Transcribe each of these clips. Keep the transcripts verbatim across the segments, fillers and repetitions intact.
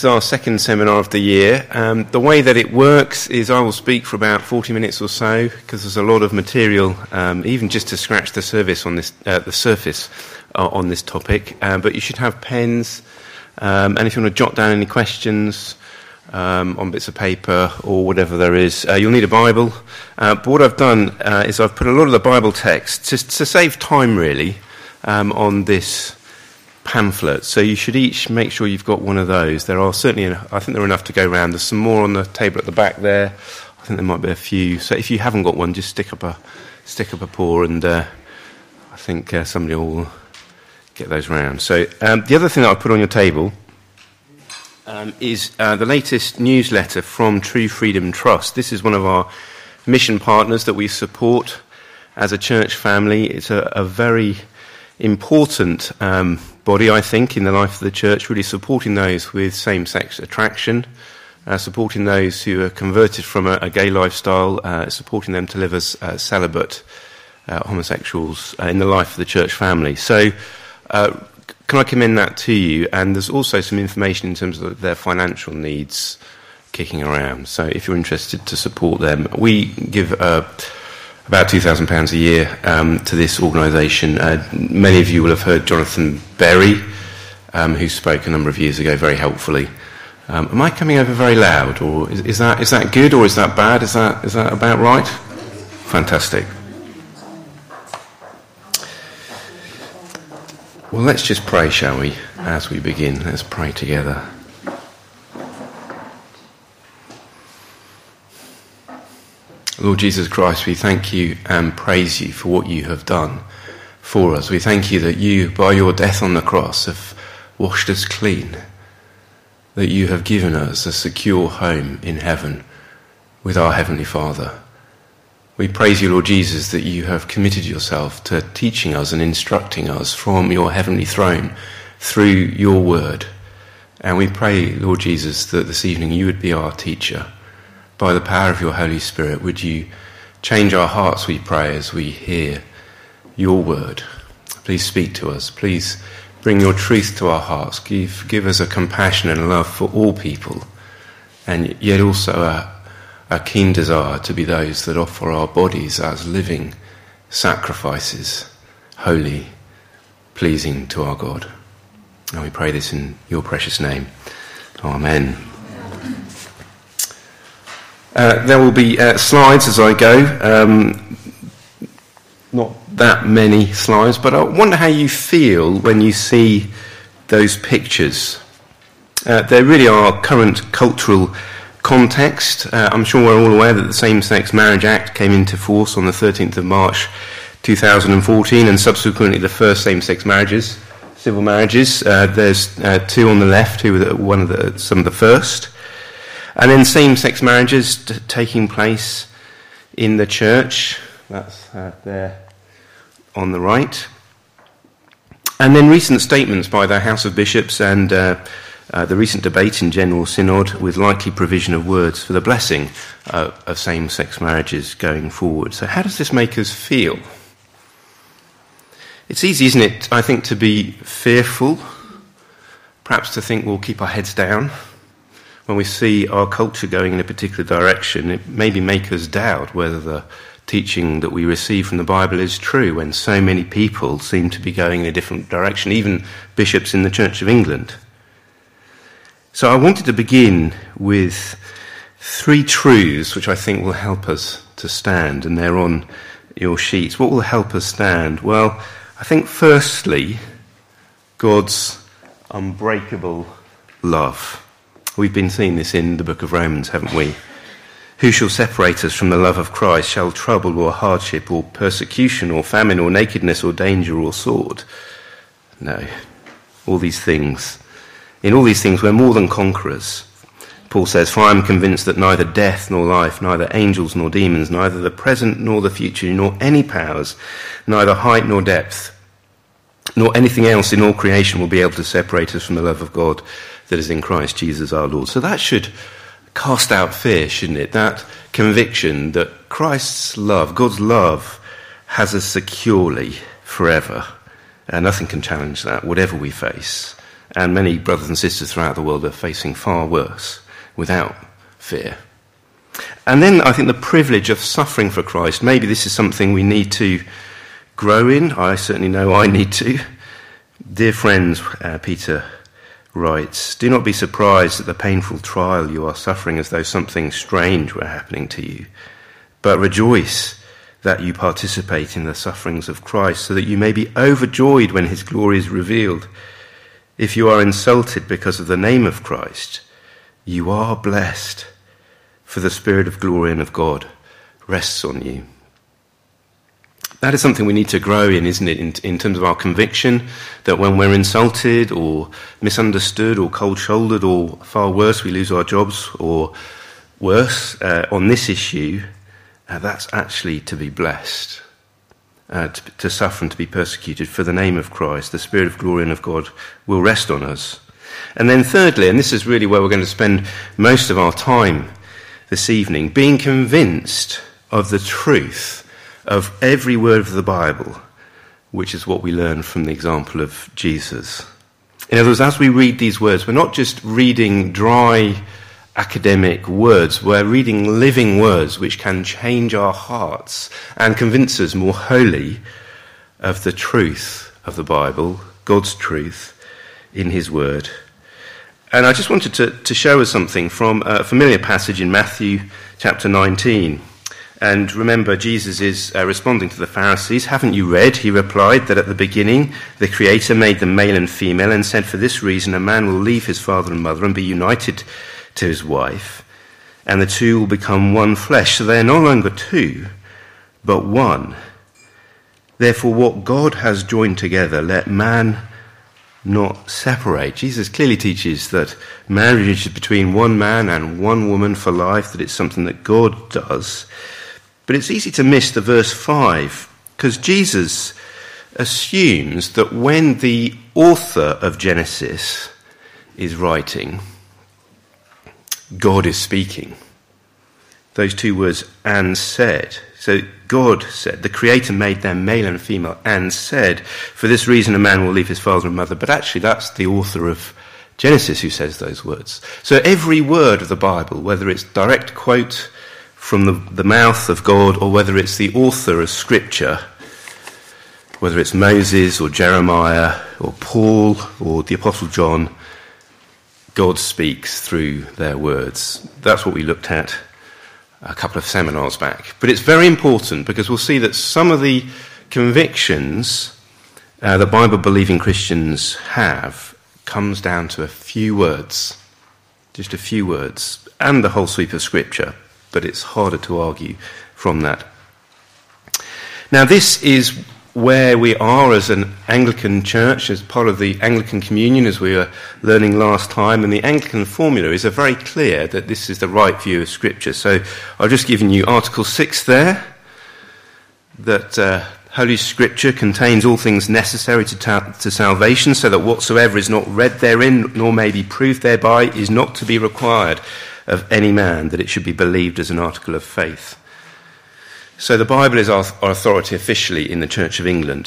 is our second seminar of the year. Um, the way that it works is I will speak for about forty minutes or so, because there's a lot of material, um, even just to scratch the surface on this, uh, the surface uh, on this topic. Uh, but you should have pens, um, and if you want to jot down any questions um, on bits of paper or whatever there is, uh, you'll need a Bible. Uh, but what I've done uh, is I've put a lot of the Bible text to, to save time, really, um, on this pamphlet, so you should each make sure you've got one of those. There are certainly, I think there are enough to go around. There's some more on the table at the back there. I think there might be a few. So if you haven't got one, just stick up a stick up a paw, and uh, I think uh, somebody will get those round. So um, the other thing that I put on your table um, is uh, the latest newsletter from True Freedom Trust. This is one of our mission partners that we support as a church family. It's a, a very important um, body, I think, in the life of the church, really supporting those with same-sex attraction, uh, supporting those who are converted from a, a gay lifestyle, uh, supporting them to live as uh, celibate uh, homosexuals uh, in the life of the church family. So uh, can I commend that to you? And there's also some information in terms of their financial needs kicking around. So if you're interested to support them, we give uh, about two thousand pounds a year um, to this organisation. Uh, many of you will have heard Jonathan Berry, um, who spoke a number of years ago very helpfully. Um, am I coming over very loud, or is, is that is that good, or is that bad? Is that is that about right? Fantastic. Well, let's just pray, shall we, as we begin. Let's pray together. Lord Jesus Christ, we thank you and praise you for what you have done for us. We thank you that you, by your death on the cross, have washed us clean, that you have given us a secure home in heaven with our Heavenly Father. We praise you, Lord Jesus, that you have committed yourself to teaching us and instructing us from your heavenly throne through your word. And we pray, Lord Jesus, that this evening you would be our teacher. By the power of your Holy Spirit, would you change our hearts, we pray, as we hear your word. Please speak to us. Please bring your truth to our hearts. Give, give us a compassion and a love for all people, and yet also a, a keen desire to be those that offer our bodies as living sacrifices, holy, pleasing to our God. And we pray this in your precious name. Amen. Uh, there will be uh, slides as I go, um, not that many slides, but I wonder how you feel when you see those pictures. Uh, they really are current cultural context. Uh, I'm sure we're all aware that the Same-Sex Marriage Act came into force on the thirteenth of March two thousand fourteen, and subsequently the first same-sex marriages, civil marriages. Uh, there's uh, two on the left who were one of the, some of the first. And then same-sex marriages t- taking place in the church. That's uh, there on the right. And then recent statements by the House of Bishops and uh, uh, the recent debate in General Synod with likely provision of words for the blessing uh, of same-sex marriages going forward. So how does this make us feel? It's easy, isn't it, I think, to be fearful, perhaps to think we'll keep our heads down. When we see our culture going in a particular direction, it maybe make us doubt whether the teaching that we receive from the Bible is true, when so many people seem to be going in a different direction, even bishops in the Church of England. So I wanted to begin with three truths which I think will help us to stand, and they're on your sheets. What will help us stand? Well, I think firstly, God's unbreakable love. We've been seeing this in the book of Romans, haven't we? Who shall separate us from the love of Christ? Shall trouble or hardship or persecution or famine or nakedness or danger or sword? No. All these things. In all these things we're more than conquerors. Paul says, for I am convinced that neither death nor life, neither angels nor demons, neither the present nor the future, nor any powers, neither height nor depth, nor anything else in all creation will be able to separate us from the love of God that is in Christ Jesus our Lord. So that should cast out fear, shouldn't it? That conviction that Christ's love, God's love, has us securely forever. Uh, nothing can challenge that, whatever we face. And many brothers and sisters throughout the world are facing far worse without fear. And then I think the privilege of suffering for Christ, maybe this is something we need to grow in. I certainly know I need to. Dear friends, uh, Peter writes, do not be surprised at the painful trial you are suffering as though something strange were happening to you, but rejoice that you participate in the sufferings of Christ, so that you may be overjoyed when his glory is revealed. If you are insulted because of the name of Christ, you are blessed, for the Spirit of glory and of God rests on you. That is something we need to grow in, isn't it, in, in terms of our conviction that when we're insulted or misunderstood or cold-shouldered or far worse, we lose our jobs or worse uh, on this issue, uh, that's actually to be blessed, uh, to, to suffer and to be persecuted for the name of Christ. The Spirit of glory and of God will rest on us. And then thirdly, and this is really where we're going to spend most of our time this evening, being convinced of the truth of every word of the Bible, which is what we learn from the example of Jesus. In other words, as we read these words, we're not just reading dry academic words, we're reading living words which can change our hearts and convince us more wholly of the truth of the Bible, God's truth in his word. And I just wanted to, to show us something from a familiar passage in Matthew chapter nineteen. And remember, Jesus is uh, responding to the Pharisees. Haven't you read, he replied, that at the beginning the Creator made them male and female and said, for this reason a man will leave his father and mother and be united to his wife, and the two will become one flesh. So they are no longer two, but one. Therefore what God has joined together, let man not separate. Jesus clearly teaches that marriage is between one man and one woman for life, that it's something that God does. But it's easy to miss the verse five, because Jesus assumes that when the author of Genesis is writing, God is speaking. Those two words, and said. So God said, the Creator made them male and female, and said, for this reason a man will leave his father and mother. But actually that's the author of Genesis who says those words. So every word of the Bible, whether it's direct quote from the, the mouth of God, or whether it's the author of Scripture, whether it's Moses or Jeremiah or Paul or the Apostle John, God speaks through their words. That's what we looked at a couple of seminars back. But it's very important because we'll see that some of the convictions uh, that Bible-believing Christians have comes down to a few words, just a few words, and the whole sweep of Scripture. But it's harder to argue from that. Now, this is where we are as an Anglican church, as part of the Anglican Communion, as we were learning last time, and the Anglican formula is very clear that this is the right view of Scripture. So I've just given you Article six there, that uh, Holy Scripture contains all things necessary to, ta- to salvation, so that whatsoever is not read therein, nor may be proved thereby, is not to be required of any man, that it should be believed as an article of faith. So the Bible is our, our authority officially in the Church of England.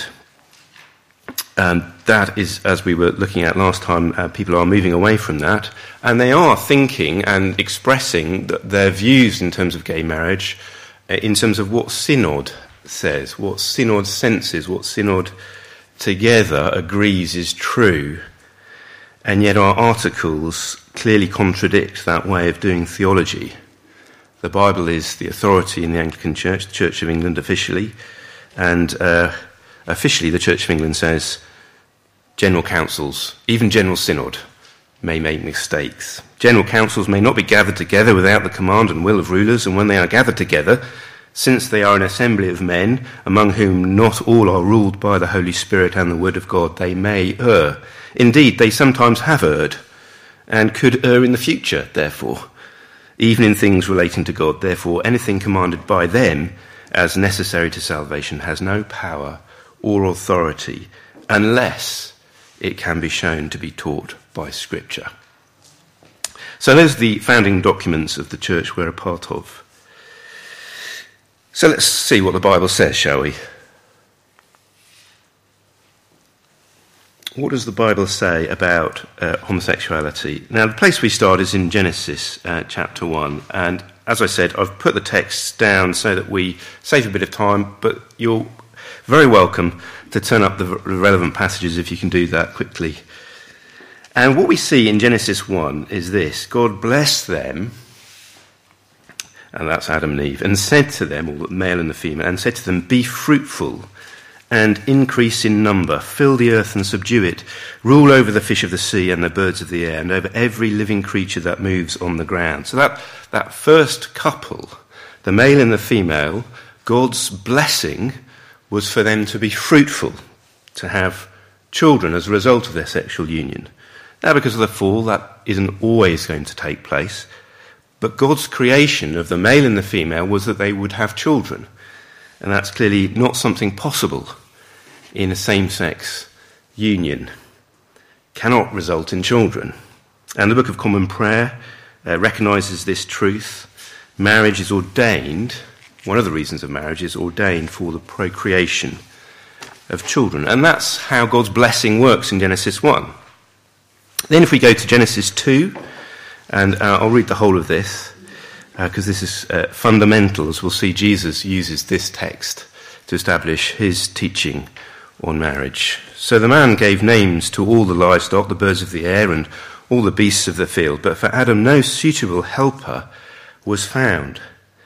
And that is, as we were looking at last time, uh, people are moving away from that. And they are thinking and expressing th- their views in terms of gay marriage, uh, in terms of what Synod says, what Synod senses, what Synod together agrees is true. And yet our articles clearly contradict that way of doing theology. The Bible is the authority in the Anglican Church, the Church of England officially, and uh, officially the Church of England says general councils, even general synod, may make mistakes. General councils may not be gathered together without the command and will of rulers, and when they are gathered together, since they are an assembly of men, among whom not all are ruled by the Holy Spirit and the Word of God, they may err. Indeed, they sometimes have erred, and could err in the future, therefore, even in things relating to God. Therefore, anything commanded by them as necessary to salvation has no power or authority unless it can be shown to be taught by Scripture. So those are the founding documents of the church we're a part of. So let's see what the Bible says, shall we? what does the Bible say about uh, homosexuality? Now, the place we start is in Genesis uh, chapter one, and as I said, I've put the texts down so that we save a bit of time, but you're very welcome to turn up the relevant passages if you can do that quickly. And what we see in Genesis one is this: God blessed them, and that's Adam and Eve, and said to them, or the male and the female, and said to them, be fruitful and increase in number, fill the earth and subdue it, rule over the fish of the sea and the birds of the air, and over every living creature that moves on the ground. So that, that first couple, the male and the female, God's blessing was for them to be fruitful, to have children as a result of their sexual union. Now, because of the fall, that isn't always going to take place, but God's creation of the male and the female was that they would have children. And that's clearly not something possible in a same-sex union. Cannot result in children. And the Book of Common Prayer uh, recognises this truth. Marriage is ordained, one of the reasons of marriage is ordained for the procreation of children. And that's how God's blessing works in Genesis one. Then if we go to Genesis two, and uh, I'll read the whole of this, because uh, this is uh, fundamental, as we'll see. Jesus uses this text to establish his teaching on marriage. So the man gave names to all the livestock, the birds of the air, and all the beasts of the field, but for Adam no suitable helper was found.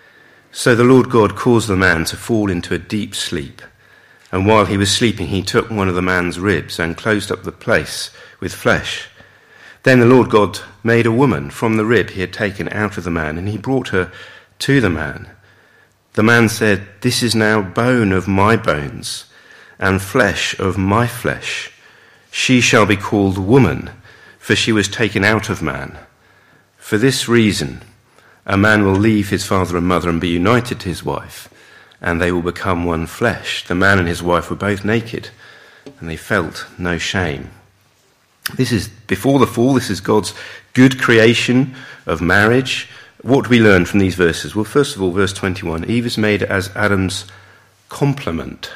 So the Lord God caused the man to fall into a deep sleep, and while he was sleeping he took one of the man's ribs and closed up the place with flesh. Then the Lord God made a woman from the rib he had taken out of the man, and he brought her to the man. The man said, this is now bone of my bones and flesh of my flesh. She shall be called woman, for she was taken out of man. For this reason, a man will leave his father and mother and be united to his wife, and they will become one flesh. The man and his wife were both naked, and they felt no shame. This is before the fall. This is God's good creation of marriage. What do we learn from these verses? Well, first of all, verse twenty-one, Eve is made as Adam's complement.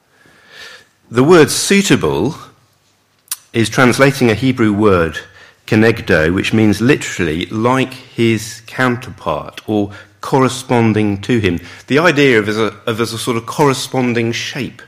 The word suitable is translating a Hebrew word, kenegdo, which means literally like his counterpart or corresponding to him. The idea of as a, of as a sort of corresponding shape.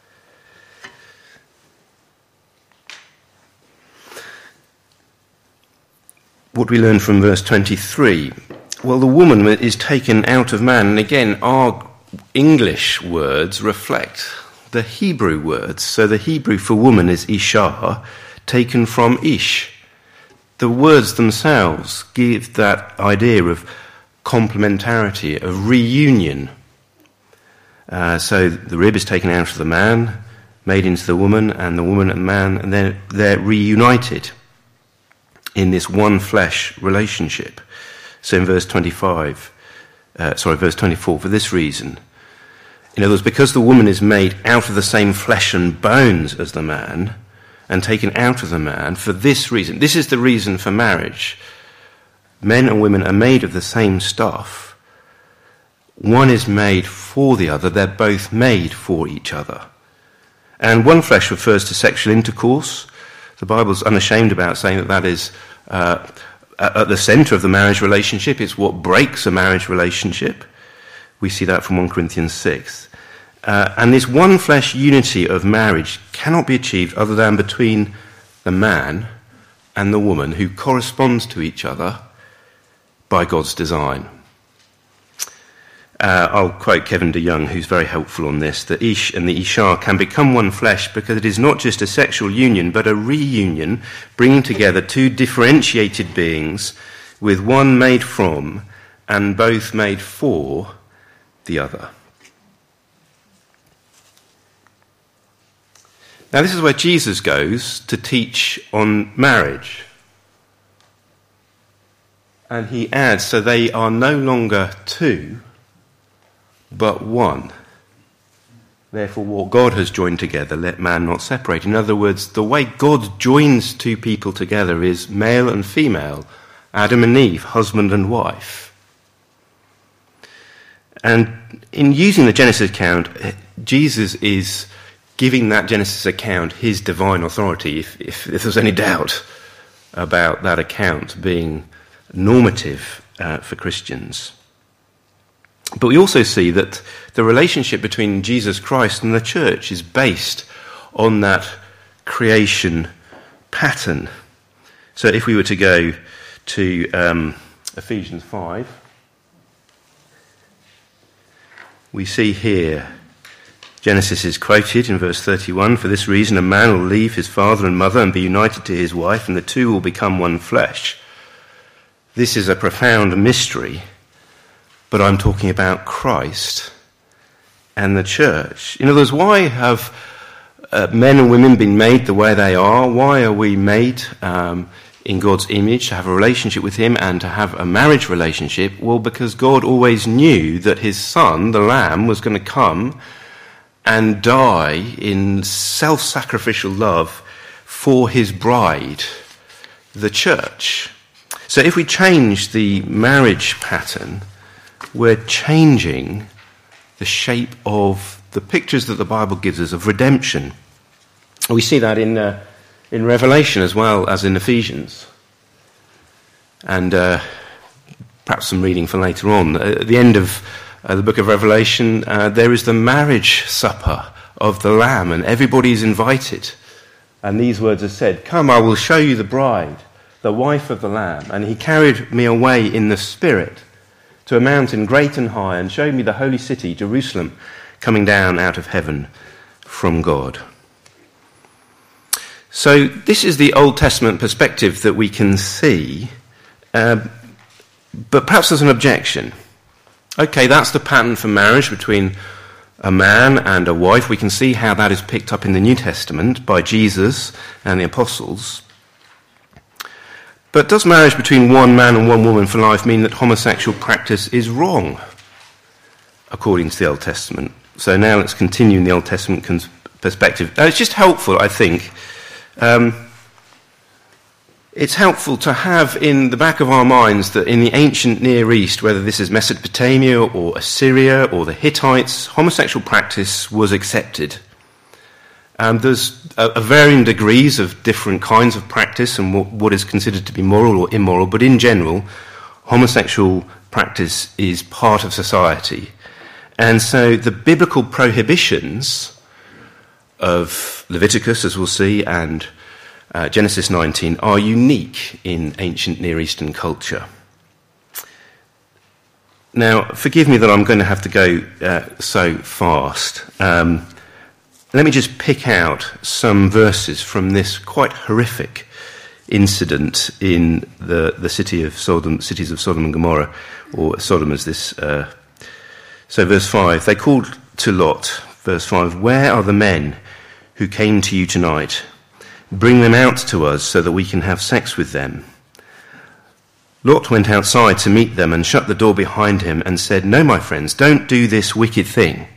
What we learn from verse twenty-three? Well, the woman is taken out of man. And again, our English words reflect the Hebrew words. So the Hebrew for woman is isha, taken from ish. The words themselves give that idea of complementarity, of reunion. Uh, so the rib is taken out of the man, made into the woman, and the woman and the man, and then they're reunited in this one flesh relationship. So in verse twenty-five, uh, sorry, verse twenty-four, for this reason, in other words, because the woman is made out of the same flesh and bones as the man, and taken out of the man, for this reason, this is the reason for marriage. Men and women are made of the same stuff. One is made for the other, they're both made for each other. And one flesh refers to sexual intercourse. The Bible's unashamed about saying that that is uh, at the centre of the marriage relationship. It's what breaks a marriage relationship. We see that from First Corinthians six. Uh, and this one flesh unity of marriage cannot be achieved other than between the man and the woman who corresponds to each other by God's design. Uh, I'll quote Kevin DeYoung, who's very helpful on this, that Ish and the Isha can become one flesh because it is not just a sexual union, but a reunion, bringing together two differentiated beings with one made from and both made for the other. Now, this is where Jesus goes to teach on marriage. And he adds, so they are no longer two, but one. Therefore, what God has joined together, let man not separate. In other words, the way God joins two people together is male and female, Adam and Eve, husband and wife. And in using the Genesis account, Jesus is giving that Genesis account his divine authority, if, if, if there's any doubt about that account being normative uh, for Christians. But we also see that the relationship between Jesus Christ and the church is based on that creation pattern. So if we were to go to um, Ephesians five, we see here Genesis is quoted in verse thirty-one, "For this reason a man will leave his father and mother and be united to his wife, and the two will become one flesh." This is a profound mystery, but I'm talking about Christ and the church. In other words, why have uh, men and women been made the way they are? Why are we made um, in God's image to have a relationship with him and to have a marriage relationship? Well, because God always knew that his son, the Lamb, was going to come and die in self-sacrificial love for his bride, the church. So if we change the marriage pattern, we're changing the shape of the pictures that the Bible gives us of redemption. We see that in uh, in Revelation as well as in Ephesians. And uh, perhaps some reading for later on. At the end of Uh, the book of Revelation, uh, there is the marriage supper of the Lamb, and everybody is invited. And these words are said, "Come, I will show you the bride, the wife of the Lamb." And he carried me away in the Spirit to a mountain great and high, and showed me the holy city, Jerusalem, coming down out of heaven from God. So this is the Old Testament perspective that we can see, uh, but perhaps there's an objection. Okay, that's the pattern for marriage between a man and a wife. We can see how that is picked up in the New Testament by Jesus and the apostles. But does marriage between one man and one woman for life mean that homosexual practice is wrong, according to the Old Testament? So now let's continue in the Old Testament cons- perspective. Now, it's just helpful, I think. Um, It's helpful to have in the back of our minds that in the ancient Near East, whether this is Mesopotamia or Assyria or the Hittites, homosexual practice was accepted. Um, there's a, a varying degrees of different kinds of practice and what, what is considered to be moral or immoral, but in general, homosexual practice is part of society. And so the biblical prohibitions of Leviticus, as we'll see, and Uh, Genesis nineteen, are unique in ancient Near Eastern culture. Now, forgive me that I'm going to have to go uh, so fast. Um, let me just pick out some verses from this quite horrific incident in the, the city of Sodom, cities of Sodom and Gomorrah, or Sodom as this. Uh, so verse five, they called to Lot, verse five, "Where are the men who came to you tonight? Bring them out to us so that we can have sex with them." Lot went outside to meet them and shut the door behind him and said, "No, my friends, don't do this wicked thing.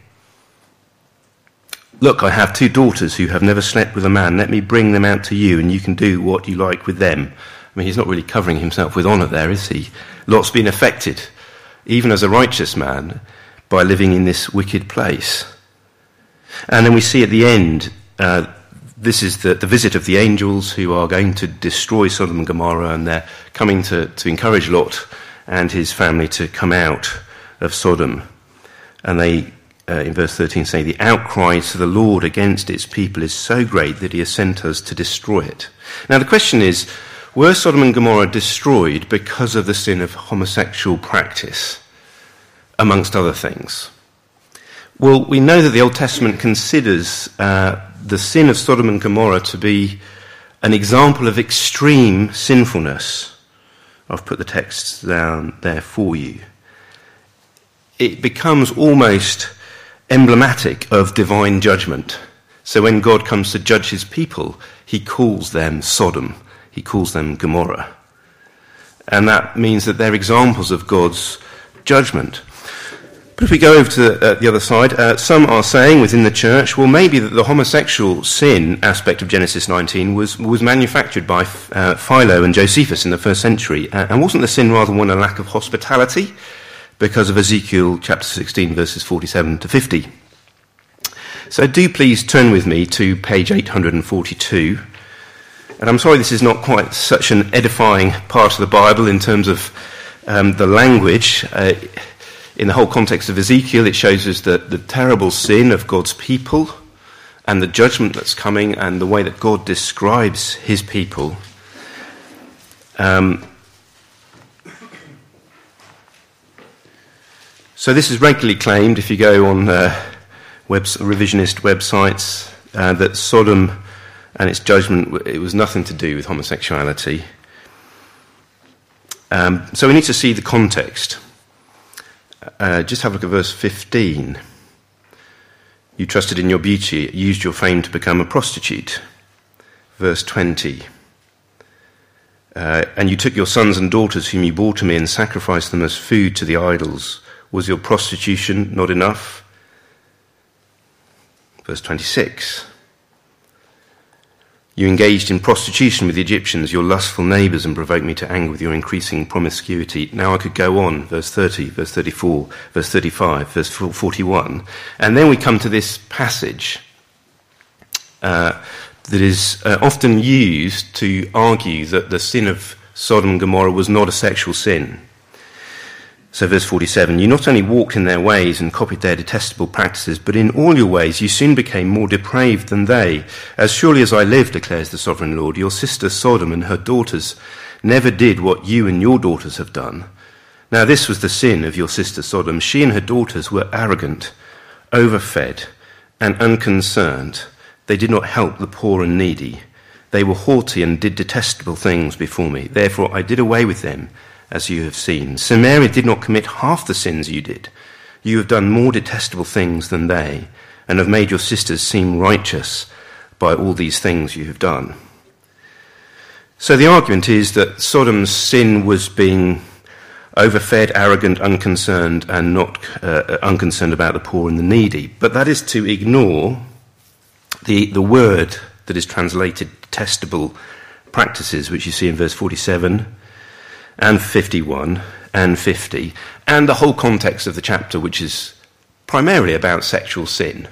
Look, I have two daughters who have never slept with a man. Let me bring them out to you and you can do what you like with them." I mean, he's not really covering himself with honour there, is he? Lot's been affected, even as a righteous man, by living in this wicked place. And then we see at the end, uh, This is the, the visit of the angels who are going to destroy Sodom and Gomorrah, and they're coming to, to encourage Lot and his family to come out of Sodom. And they, uh, in verse thirteen, say, "The outcry to the Lord against its people is so great that he has sent us to destroy it." Now the question is, were Sodom and Gomorrah destroyed because of the sin of homosexual practice, amongst other things? Well, we know that the Old Testament considers uh, the sin of Sodom and Gomorrah to be an example of extreme sinfulness. I've put the text down there for you. It becomes almost emblematic of divine judgment. So when God comes to judge his people, he calls them Sodom. He calls them Gomorrah. And that means that they're examples of God's judgment. But if we go over to uh, the other side, uh, some are saying within the church, well, maybe that the homosexual sin aspect of Genesis nineteen was, was manufactured by uh, Philo and Josephus in the first century. Uh, and wasn't the sin rather one a lack of hospitality because of Ezekiel chapter sixteen, verses forty-seven to fifty? So do please turn with me to page eight hundred forty-two. And I'm sorry this is not quite such an edifying part of the Bible in terms of um, the language. Uh, in the whole context of Ezekiel, it shows us that the terrible sin of God's people and the judgment that's coming and the way that God describes his people. Um, so this is regularly claimed, if you go on uh, web, revisionist websites, uh, that Sodom and its judgment, it was nothing to do with homosexuality. Um, so we need to see the context. Uh, just have a look at verse fifteen. You trusted in your beauty, used your fame to become a prostitute. Verse twenty. Uh, and you took your sons and daughters whom you bore to me and sacrificed them as food to the idols. Was your prostitution not enough? Verse twenty-six. You engaged in prostitution with the Egyptians, your lustful neighbours, and provoked me to anger with your increasing promiscuity. Now I could go on, verse thirty, verse thirty-four, verse thirty-five, verse forty-one. And then we come to this passage uh, that is uh, often used to argue that the sin of Sodom and Gomorrah was not a sexual sin. So verse forty-seven, you not only walked in their ways and copied their detestable practices, but in all your ways you soon became more depraved than they. As surely as I live, declares the sovereign Lord, your sister Sodom and her daughters never did what you and your daughters have done. Now this was the sin of your sister Sodom. She and her daughters were arrogant, overfed, and unconcerned. They did not help the poor and needy. They were haughty and did detestable things before me. Therefore I did away with them, as you have seen. Samaria did not commit half the sins you did. You have done more detestable things than they, and have made your sisters seem righteous by all these things you have done. So the argument is that Sodom's sin was being overfed, arrogant, unconcerned, and not uh, unconcerned about the poor and the needy. But that is to ignore the, the word that is translated detestable practices, which you see in verse forty-seven, and fifty-one, and fifty, and the whole context of the chapter, which is primarily about sexual sin.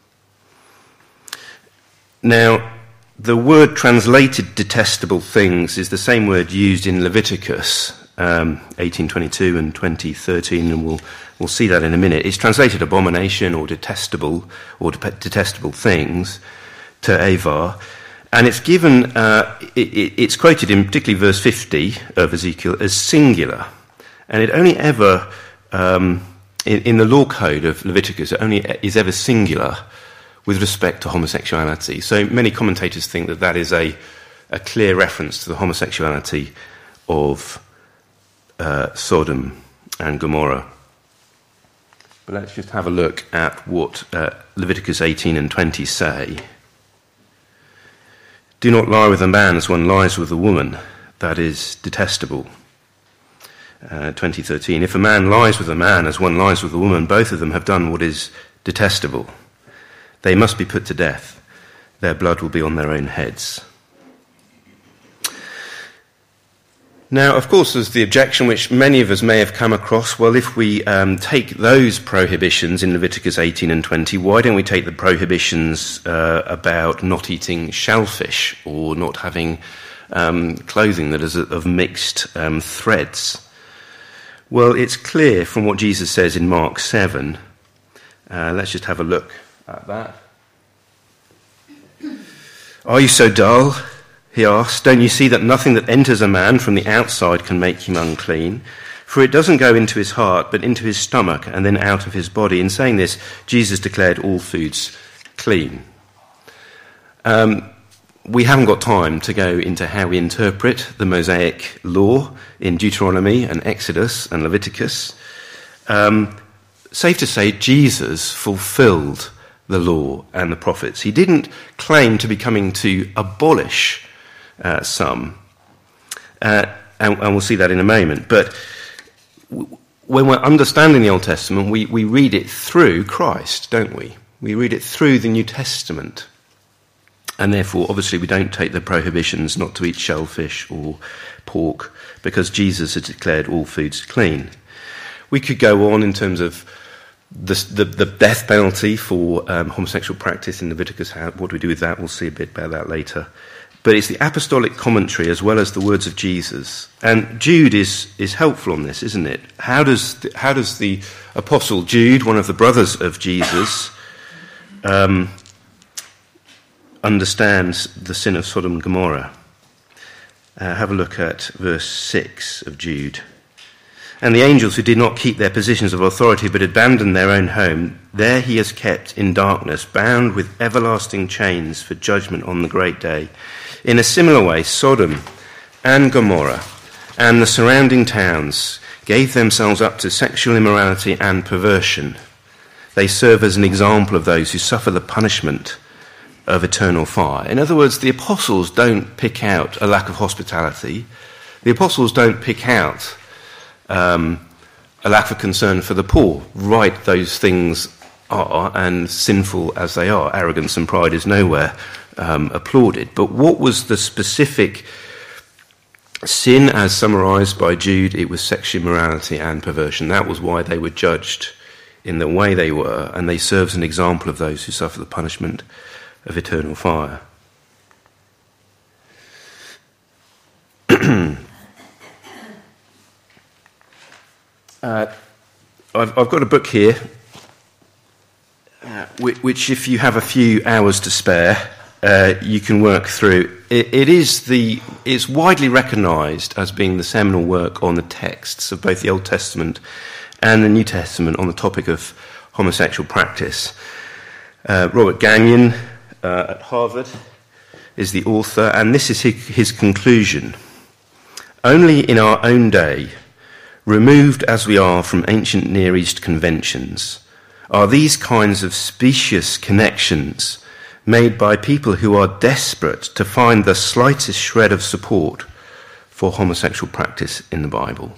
Now, the word translated detestable things is the same word used in Leviticus um, eighteen twenty-two and twenty thirteen, and we'll, we'll see that in a minute. It's translated abomination or detestable, or de- detestable things, to Avar. And it's given, uh, it, it's quoted in particularly verse fifty of Ezekiel as singular. And it only ever, um, in, in the law code of Leviticus, it only is ever singular with respect to homosexuality. So many commentators think that that is a, a clear reference to the homosexuality of uh, Sodom and Gomorrah. But let's just have a look at what uh, Leviticus eighteen and twenty say. Do not lie with a man as one lies with a woman. That is detestable. Uh, twenty thirteen. If a man lies with a man as one lies with a woman, both of them have done what is detestable. They must be put to death. Their blood will be on their own heads. Now, of course, there's the objection which many of us may have come across. Well, if we um, take those prohibitions in Leviticus eighteen and twenty, why don't we take the prohibitions uh, about not eating shellfish or not having um, clothing that is of mixed um, threads? Well, it's clear from what Jesus says in Mark seven. Uh, let's just have a look at that. Are you so dull? He asked, don't you see that nothing that enters a man from the outside can make him unclean? For it doesn't go into his heart, but into his stomach and then out of his body. In saying this, Jesus declared all foods clean. Um, we haven't got time to go into how we interpret the Mosaic law in Deuteronomy and Exodus and Leviticus. Um, safe to say, Jesus fulfilled the law and the prophets. He didn't claim to be coming to abolish Uh, some, uh, and, and we'll see that in a moment. But w- when we're understanding the Old Testament, we, we read it through Christ, don't we? We read it through the New Testament. And therefore, obviously, we don't take the prohibitions not to eat shellfish or pork, because Jesus has declared all foods clean. We could go on in terms of the, the, the death penalty for um, homosexual practice in Leviticus. How, what do we do with that? We'll see a bit about that later. But it's the apostolic commentary as well as the words of Jesus. And Jude is, is helpful on this, isn't it? How does the, how does the apostle Jude, one of the brothers of Jesus, um, understands the sin of Sodom and Gomorrah? Uh, have a look at verse six of Jude. And the angels who did not keep their positions of authority but abandoned their own home, there he is kept in darkness, bound with everlasting chains for judgment on the great day. In a similar way, Sodom and Gomorrah and the surrounding towns gave themselves up to sexual immorality and perversion. They serve as an example of those who suffer the punishment of eternal fire. In other words, the apostles don't pick out a lack of hospitality. The apostles don't pick out um, a lack of concern for the poor. Right, those things are, and sinful as they are, arrogance and pride is nowhere um, applauded. But what was the specific sin as summarised by Jude? It was sexual immorality and perversion. That was why they were judged in the way they were, and they serve as an example of those who suffer the punishment of eternal fire. uh, I've, I've got a book here, uh, which, which if you have a few hours to spare, uh, you can work through. It, it is the it's widely recognised as being the seminal work on the texts of both the Old Testament and the New Testament on the topic of homosexual practice. Uh, Robert Gagnon uh, at Harvard is the author, and this is his, his conclusion. Only in our own day, removed as we are from ancient Near East conventions, are these kinds of specious connections made by people who are desperate to find the slightest shred of support for homosexual practice in the Bible.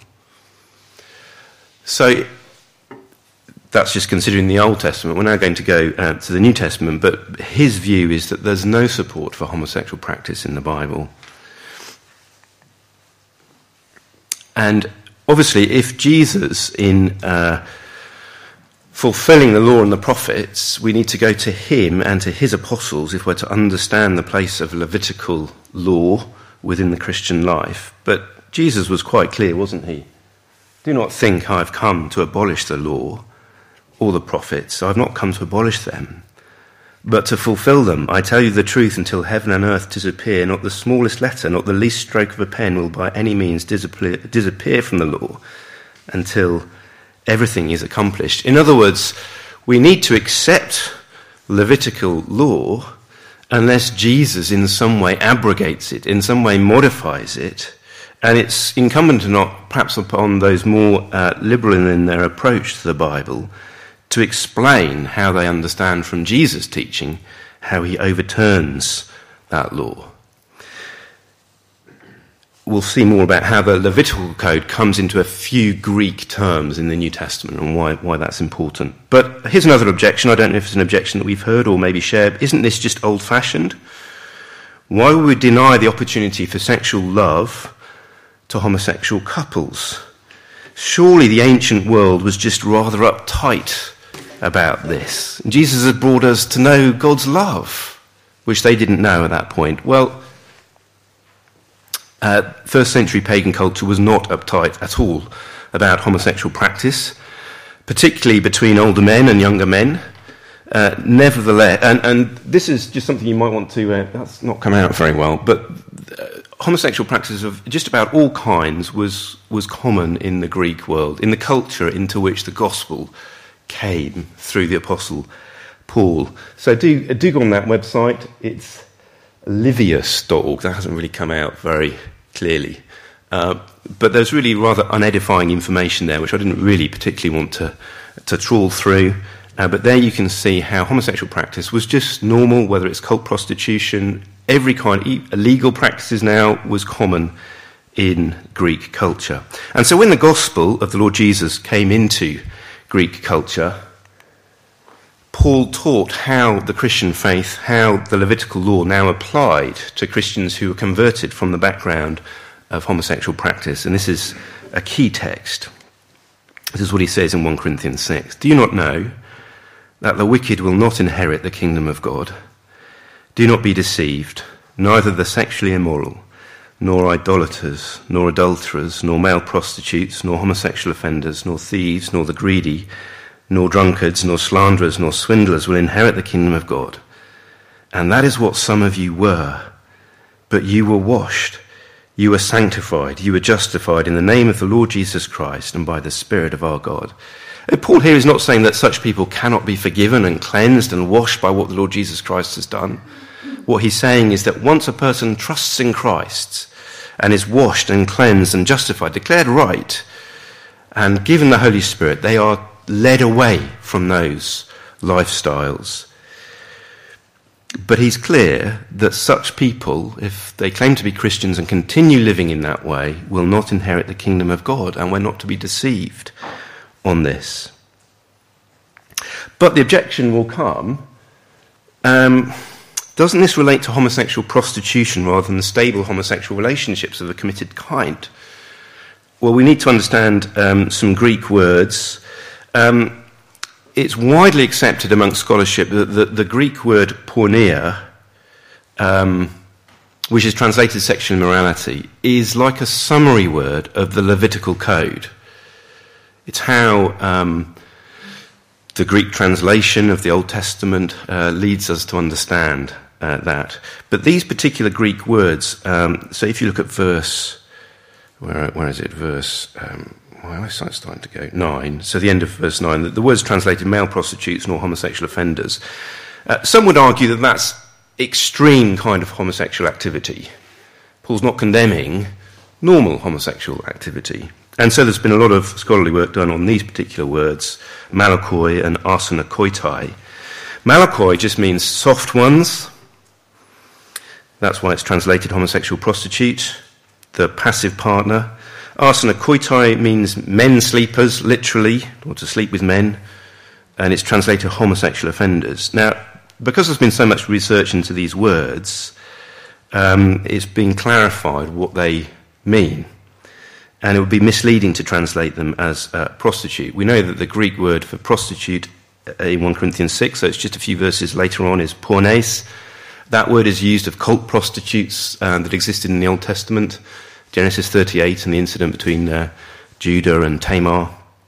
So that's just considering the Old Testament. We're now going to go uh, to the New Testament, but his view is that there's no support for homosexual practice in the Bible. And obviously, if Jesus, in uh, fulfilling the law and the prophets, we need to go to him and to his apostles if we're to understand the place of Levitical law within the Christian life. But Jesus was quite clear, wasn't he? Do not think I've come to abolish the law or the prophets. I've not come to abolish them, but to fulfill them. I tell you the truth, until heaven and earth disappear, not the smallest letter, not the least stroke of a pen will by any means disappear, disappear from the law until everything is accomplished. In other words, we need to accept Levitical law unless Jesus in some way abrogates it, in some way modifies it. And it's incumbent not perhaps upon those more uh, liberal in their approach to the Bible to explain how they understand from Jesus' teaching how he overturns that law. We'll see more about how the Levitical code comes into a few Greek terms in the New Testament and why, why that's important. But here's another objection. I don't know if it's an objection that we've heard or maybe shared. Isn't this just old-fashioned? Why would we deny the opportunity for sexual love to homosexual couples? Surely the ancient world was just rather uptight about this. Jesus had brought us to know God's love, which they didn't know at that point. Well, uh, first century pagan culture was not uptight at all about homosexual practice, particularly between older men and younger men. Uh, nevertheless, and, and this is just something you might want to, uh, that's not come out very well, but uh, homosexual practice of just about all kinds was was common in the Greek world, in the culture into which the gospel came through the apostle Paul. So do, do go on that website. It's livius dot org. That hasn't really come out very clearly. Uh, but there's really rather unedifying information there, which I didn't really particularly want to, to trawl through. Uh, but there you can see how homosexual practice was just normal, whether it's cult prostitution, every kind of illegal practices now was common in Greek culture. And so when the gospel of the Lord Jesus came into Greek culture, Paul taught how the Christian faith, how the Levitical law now applied to Christians who were converted from the background of homosexual practice. And this is a key text. This is what he says in First Corinthians six. Do you not know that the wicked will not inherit the kingdom of God? Do not be deceived. Neither the sexually immoral, nor idolaters, nor adulterers, nor male prostitutes, nor homosexual offenders, nor thieves, nor the greedy, nor drunkards, nor slanderers, nor swindlers will inherit the kingdom of God. And that is what some of you were. But you were washed, you were sanctified, you were justified in the name of the Lord Jesus Christ and by the Spirit of our God. Paul here is not saying that such people cannot be forgiven and cleansed and washed by what the Lord Jesus Christ has done. What he's saying is that once a person trusts in Christ and is washed and cleansed and justified, declared right, and given the Holy Spirit, they are led away from those lifestyles. But he's clear that such people, if they claim to be Christians and continue living in that way, will not inherit the kingdom of God, and we're not to be deceived on this. But the objection will come, um, doesn't this relate to homosexual prostitution rather than the stable homosexual relationships of a committed kind? Well, we need to understand um, some Greek words. Um, it's widely accepted amongst scholarship that the, the Greek word porneia, um, which is translated sexual immorality, is like a summary word of the Levitical Code. It's how um, the Greek translation of the Old Testament uh, leads us to understand uh, that. But these particular Greek words, um, so if you look at verse, where, where is it, verse, um, well, it's starting to go, nine, so the end of verse nine, the, the words translated male prostitutes nor homosexual offenders. Uh, some would argue that that's extreme kind of homosexual activity. Paul's not condemning normal homosexual activity. And so there's been a lot of scholarly work done on these particular words, malakoi and arsenokoitai. Malakoi just means soft ones. That's why it's translated homosexual prostitute, the passive partner. Arsenokoitai means men sleepers, literally, or to sleep with men, and it's translated homosexual offenders. Now, because there's been so much research into these words, um, it's been clarified what they mean. And it would be misleading to translate them as uh, prostitute. We know that the Greek word for prostitute in First Corinthians six, so it's just a few verses later on, is pornes. That word is used of cult prostitutes uh, that existed in the Old Testament, Genesis thirty-eight and the incident between uh, Judah and Tamar.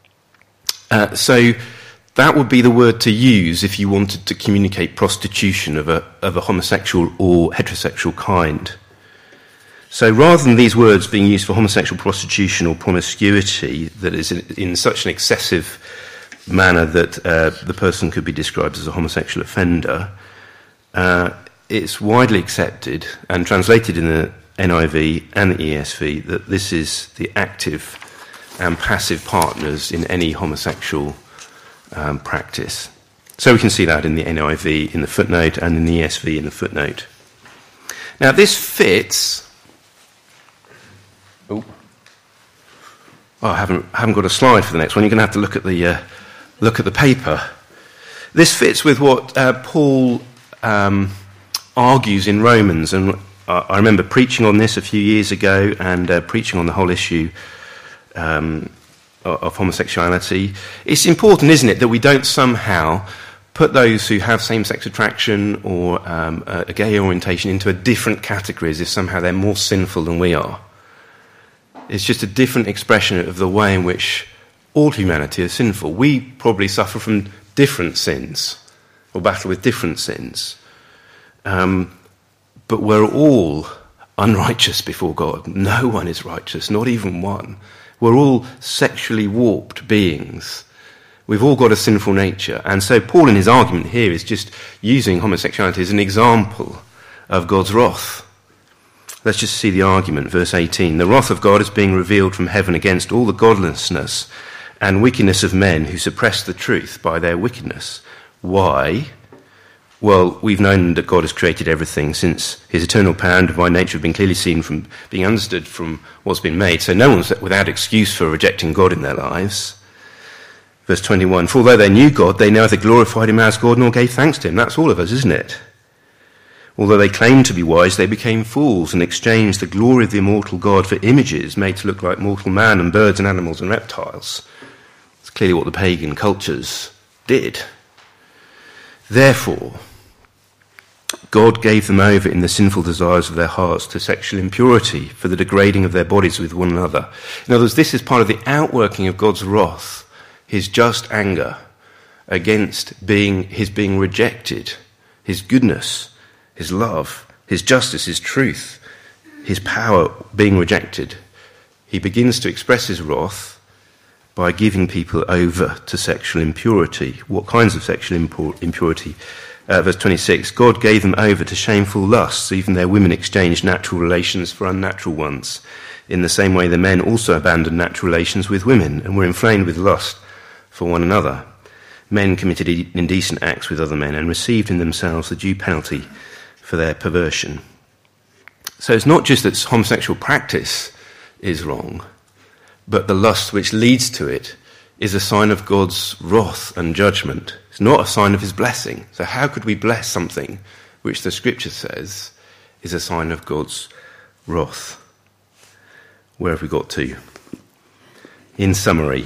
Uh, so that would be the word to use if you wanted to communicate prostitution of a, of a homosexual or heterosexual kind. So rather than these words being used for homosexual prostitution or promiscuity that is in, in such an excessive manner that uh, the person could be described as a homosexual offender, uh, it's widely accepted and translated in the N I V and the E S V that this is the active and passive partners in any homosexual um, practice. So we can see that in the N I V in the footnote and in the E S V in the footnote. Now this fits... Oh, oh I haven't haven't got a slide for the next one. You're going to have to look at the uh, look at the paper. This fits with what uh, Paul um, argues in Romans, and I, I remember preaching on this a few years ago, and uh, preaching on the whole issue um, of, of homosexuality. It's important, isn't it, that we don't somehow put those who have same-sex attraction or um, a, a gay orientation into a different category as if somehow they're more sinful than we are. It's just a different expression of the way in which all humanity is sinful. We probably suffer from different sins, or battle with different sins. Um, but we're all unrighteous before God. No one is righteous, not even one. We're all sexually warped beings. We've all got a sinful nature. And so Paul, in his argument here, is just using homosexuality as an example of God's wrath. Let's just see the argument, verse eighteen. The wrath of God is being revealed from heaven against all the godlessness and wickedness of men who suppress the truth by their wickedness. Why? Well, we've known that God has created everything since his eternal power and divine nature have been clearly seen from being understood from what's been made. So no one's without excuse for rejecting God in their lives. Verse twenty-one. For although they knew God, they neither glorified him as God nor gave thanks to him. That's all of us, isn't it? Although they claimed to be wise, they became fools and exchanged the glory of the immortal God for images made to look like mortal man and birds and animals and reptiles. clearly what the pagan cultures did. Therefore, God gave them over in the sinful desires of their hearts to sexual impurity for the degrading of their bodies with one another. In other words, this is part of the outworking of God's wrath, his just anger against being his being rejected, his goodness, his love, his justice, his truth, his power being rejected. He begins to express his wrath by giving people over to sexual impurity. What kinds of sexual impur- impurity? Uh, verse twenty-six, God gave them over to shameful lusts. Even their women exchanged natural relations for unnatural ones. In the same way, the men also abandoned natural relations with women and were inflamed with lust for one another. Men committed indecent acts with other men and received in themselves the due penalty for their perversion. So it's not just that homosexual practice is wrong, but the lust which leads to it is a sign of God's wrath and judgment. It's not a sign of his blessing. So how could we bless something which the scripture says is a sign of God's wrath? Where have we got to? In summary,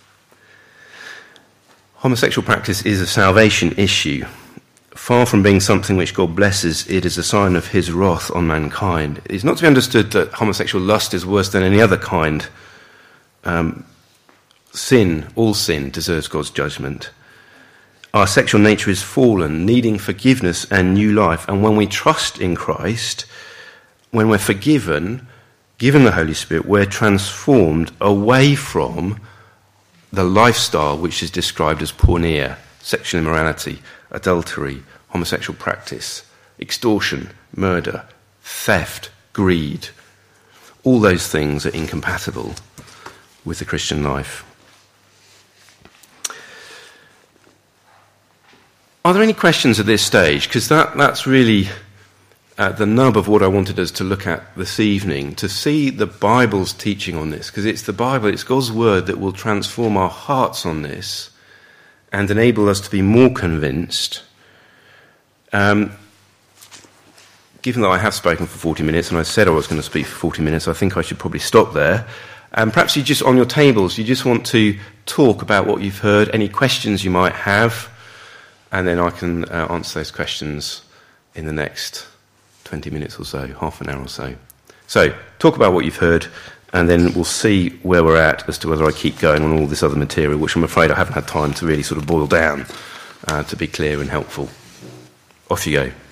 homosexual practice is a salvation issue. Far from being something which God blesses, it is a sign of his wrath on mankind. It's not to be understood that homosexual lust is worse than any other kind. Um, sin, all sin, deserves God's judgment. Our sexual nature is fallen, needing forgiveness and new life. And when we trust in Christ, when we're forgiven, given the Holy Spirit, we're transformed away from the lifestyle which is described as porneia, sexual immorality, adultery, homosexual practice, extortion, murder, theft, greed. All those things are incompatible with the Christian life. Are there any questions at this stage? Because that, that's really uh, the nub of what I wanted us to look at this evening, to see the Bible's teaching on this, because it's the Bible, it's God's word that will transform our hearts on this and enable us to be more convinced. Um, given that I have spoken for forty minutes, and I said I was going to speak for forty minutes, I think I should probably stop there. And perhaps you just, on your tables, you just want to talk about what you've heard, any questions you might have, and then I can uh, answer those questions in the next twenty minutes or so, half an hour or so. So, talk about what you've heard, and then we'll see where we're at as to whether I keep going on all this other material, which I'm afraid I haven't had time to really sort of boil down uh, to be clear and helpful. Off you go.